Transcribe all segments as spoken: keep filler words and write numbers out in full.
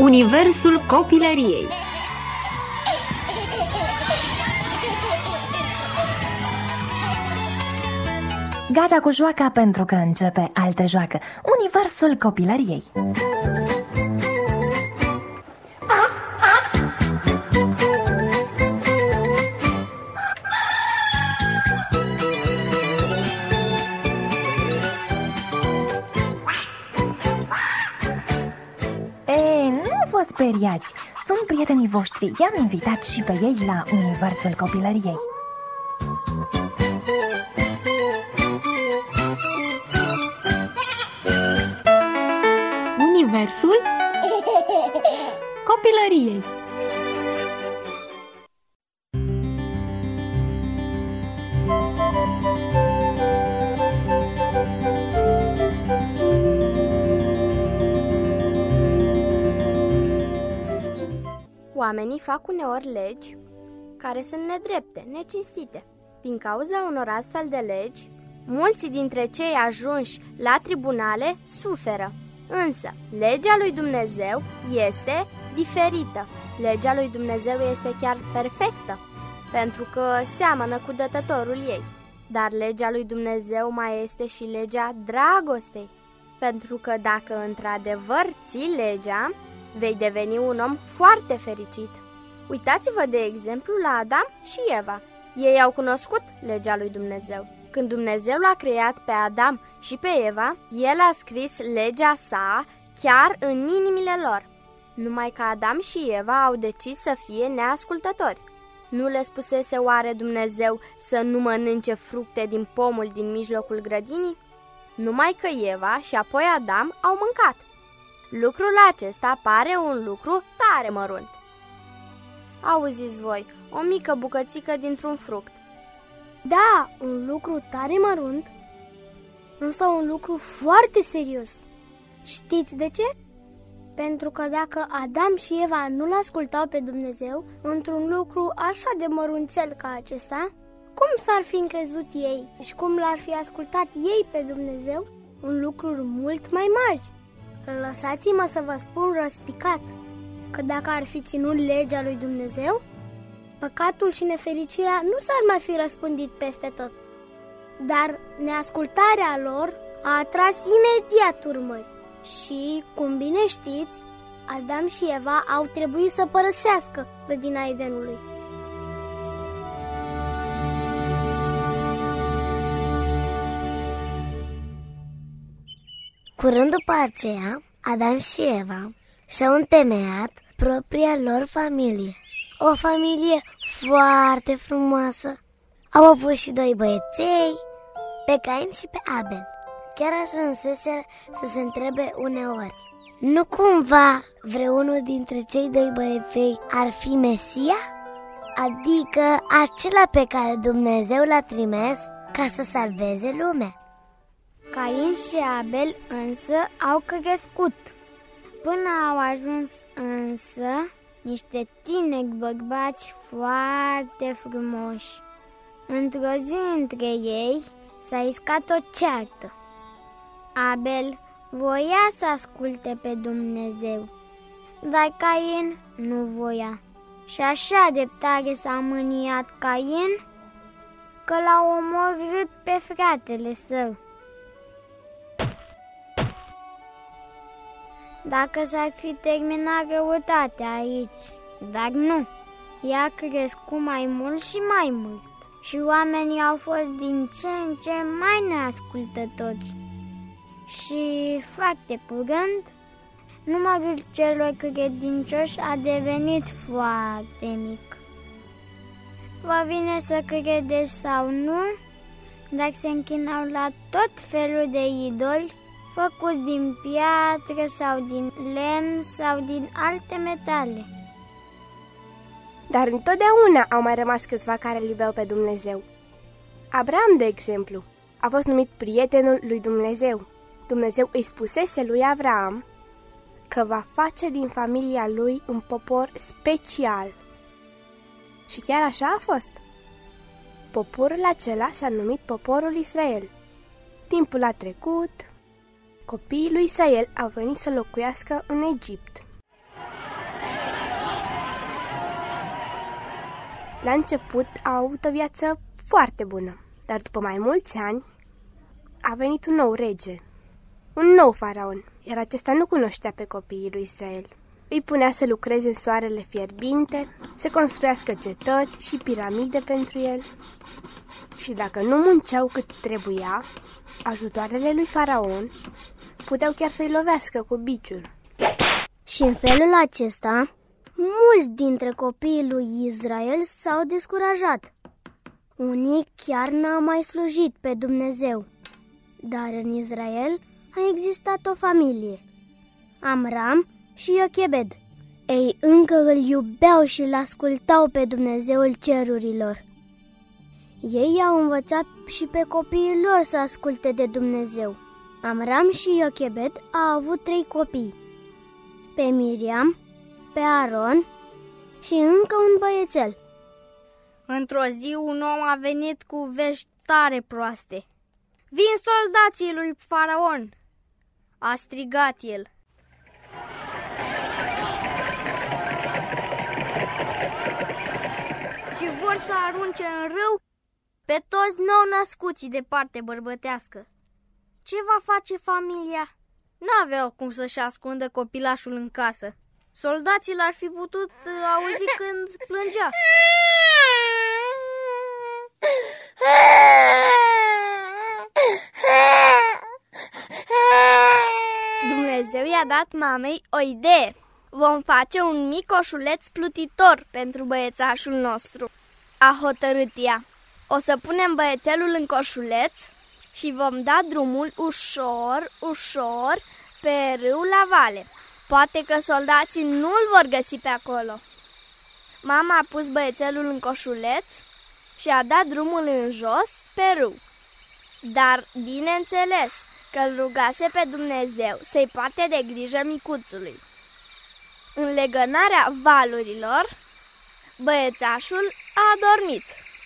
Universul copilăriei. Gata cu joaca pentru că începe altă joacă. Universul copilăriei. Ei, nu vă speriați. Sunt prietenii voștri. I-am invitat și pe ei la Universul copilăriei. Universul copilăriei. Oamenii fac uneori legi care sunt nedrepte, necinstite. Din cauza unor astfel de legi, mulți dintre cei ajunși la tribunale suferă. Însă, legea lui Dumnezeu este diferită. Legea lui Dumnezeu este chiar perfectă, pentru că seamănă cu dătătorul ei. Dar legea lui Dumnezeu mai este și legea dragostei, pentru că dacă într-adevăr ții legea, vei deveni un om foarte fericit. Uitați-vă, de exemplu, la Adam și Eva. Ei au cunoscut legea lui Dumnezeu. Când Dumnezeu l-a creat pe Adam și pe Eva, El a scris legea sa chiar în inimile lor. Numai că Adam și Eva au decis să fie neascultători. Nu le spusese oare Dumnezeu să nu mănânce fructe din pomul din mijlocul grădinii? Numai că Eva și apoi Adam au mâncat. Lucrul acesta pare un lucru tare mărunt. Auziți voi, o mică bucățică dintr-un fruct. Da, un lucru tare mărunt, însă un lucru foarte serios. Știți de ce? Pentru că dacă Adam și Eva nu-L ascultau pe Dumnezeu într-un lucru așa de mărunțel ca acesta, cum s-ar fi încrezut ei și cum l-ar fi ascultat ei pe Dumnezeu în lucruri mult mai mari? Lăsați-mă să vă spun răspicat că dacă ar fi ținut legea lui Dumnezeu, păcatul și nefericirea nu s-ar mai fi răspândit peste tot. Dar neascultarea lor a atras imediat urmări și, cum bine știți, Adam și Eva au trebuit să părăsească grădina Edenului. Curând după aceea, Adam și Eva și-au întemeiat propria lor familie. O familie foarte frumoasă. Au avut și doi băieței, pe Cain și pe Abel. Chiar ajunseseră să se întrebe uneori, nu cumva vreunul dintre cei doi băieței ar fi Mesia? Adică acela pe care Dumnezeu l-a trimis ca să salveze lumea. Cain și Abel însă au crescut, până au ajuns însă niște tineri bărbați foarte frumoși. Într-o zi între ei s-a iscat o ceartă. Abel voia să asculte pe Dumnezeu, dar Cain nu voia. Și așa de tare s-a mâniat Cain că l-a omorât pe fratele său. Dacă s-ar fi terminat răutatea aici, dar nu, ea crescut mai mult și mai mult și oamenii au fost din ce în ce mai neascultători. Și foarte curând, numărul celor credincioși a devenit foarte mic. Vă vine să credeți sau nu, dar se închinau la tot felul de idoli făcuți din piatră sau din lemn sau din alte metale. Dar întotdeauna au mai rămas câțiva care îl iubeau pe Dumnezeu. Abraham, de exemplu, a fost numit prietenul lui Dumnezeu. Dumnezeu îi spusese lui Abraham că va face din familia lui un popor special. Și chiar așa a fost. Poporul acela s-a numit poporul Israel. Timpul a trecut, copiii lui Israel au venit să locuiască în Egipt. La început au avut o viață foarte bună, dar după mai mulți ani a venit un nou rege, un nou faraon, iar acesta nu cunoștea pe copiii lui Israel. Îi punea să lucreze în soarele fierbinte, să construiască cetăți și piramide pentru el. Și dacă nu munceau cât trebuia, ajutoarele lui faraon puteau chiar să-i lovească cu biciul. Și în felul acesta, mulți dintre copiii lui Israel s-au descurajat. Unii chiar n-au mai slujit pe Dumnezeu. Dar în Israel a existat o familie, Amram și Iochebed. Ei încă îl iubeau și îl ascultau pe Dumnezeul cerurilor. Ei au învățat și pe copiii lor să asculte de Dumnezeu. Amram și Iochebed au avut trei copii, pe Miriam, pe Aron și încă un băiețel. Într-o zi un om a venit cu vești tare proaste. Vin soldații lui faraon, a strigat el. Și vor să arunce în râu pe toți nou-născuții de parte bărbătească. Ce va face familia? N-aveau cum să-și ascundă copilașul în casă. Soldații l-ar fi putut auzi când plângea. Dumnezeu i-a dat mamei o idee. Vom face un mic coșuleț plutitor pentru băiețașul nostru. A hotărât ea. O să punem băiețelul în coșuleț și vom da drumul ușor, ușor pe râu la vale. Poate că soldații nu-l vor găsi pe acolo. Mama a pus băiețelul în coșuleț și a dat drumul în jos pe râu. Dar, bineînțeles, că îl rugase pe Dumnezeu să-i poarte de grijă micuțului. În legănarea valurilor, băiețașul a adormit.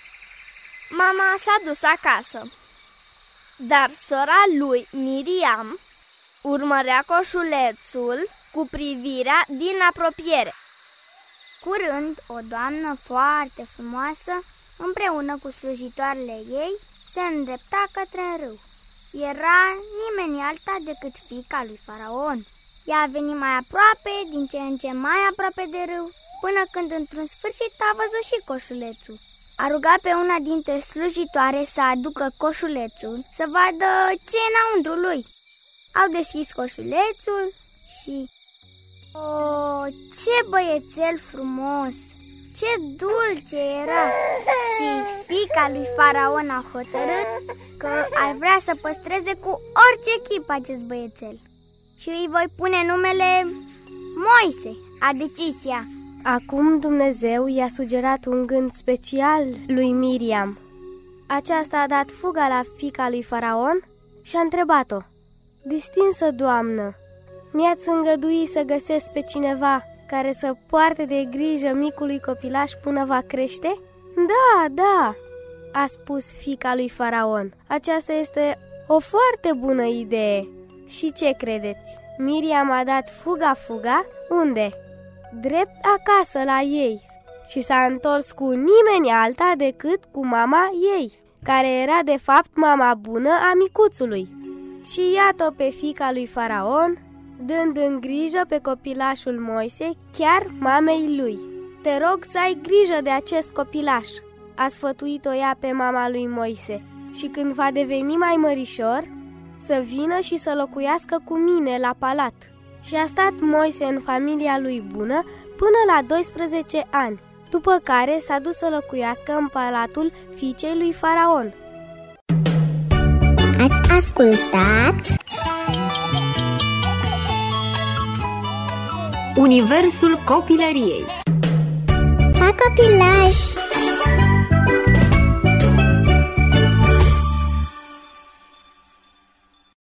Mama s-a dus acasă, dar sora lui, Miriam, urmărea coșulețul cu privirea din apropiere. Curând, o doamnă foarte frumoasă, împreună cu slujitoarele ei, se îndrepta către râu. Era nimeni alta decât fiica lui faraon. Ea a venit mai aproape, din ce în ce mai aproape de râu, până când într-un sfârșit a văzut și coșulețul. A rugat pe una dintre slujitoare să aducă coșulețul, să vadă ce e înăuntru lui. Au deschis coșulețul și... Oh, ce băiețel frumos! Ce dulce era! Și fiica lui faraon a hotărât că ar vrea să păstreze cu orice chip acest băiețel. Și îi voi pune numele Moise, a decis ea. Acum Dumnezeu i-a sugerat un gând special lui Miriam. Aceasta a dat fuga la fiica lui faraon și a întrebat-o: Distinsă doamnă, mi-ați îngădui să găsesc pe cineva care să poarte de grijă micului copilaș până va crește? Da, da, a spus fiica lui faraon. Aceasta este o foarte bună idee. Și ce credeți? Miriam a dat fuga-fuga unde? Drept acasă la ei și s-a întors cu nimeni alta decât cu mama ei, care era de fapt mama bună a micuțului. Și iată pe fiica lui faraon, dând în grijă pe copilașul Moise, chiar mamei lui. Te rog să ai grijă de acest copilaș, a sfătuit-o ea pe mama lui Moise, și când va deveni mai mărișor, să vină și să locuiască cu mine la palat. Și a stat Moise în familia lui bună până la doisprezece ani, după care s-a dus să locuiască în palatul fiicei lui faraon. Ați ascultat Universul copilăriei. Pa, copilași!